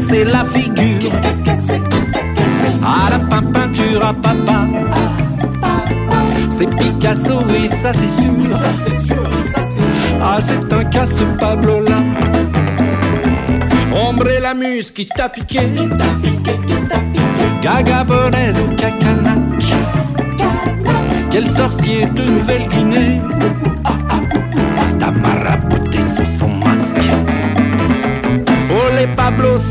cassé la figure. À la peinture à papa. C'est Picasso et ça c'est sûr. Ah, c'est un cas ce Pablo-là. Ombre la muse qui t'a piqué. Gagabonaise ou Cacanac. Quel sorcier de Nouvelle-Guinée